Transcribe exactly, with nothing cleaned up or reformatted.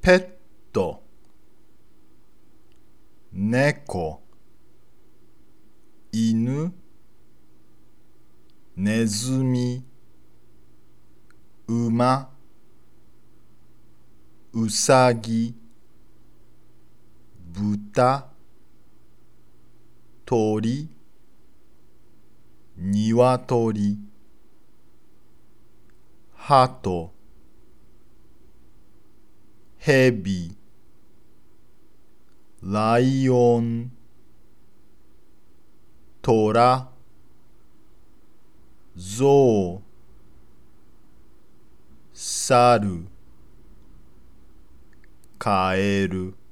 ペット、猫、犬、ネズミ、馬、うさぎ、豚、鳥、ニワトリ、ハト、ヘビ、ライオン、トラ、ゾウ、サル、カエル。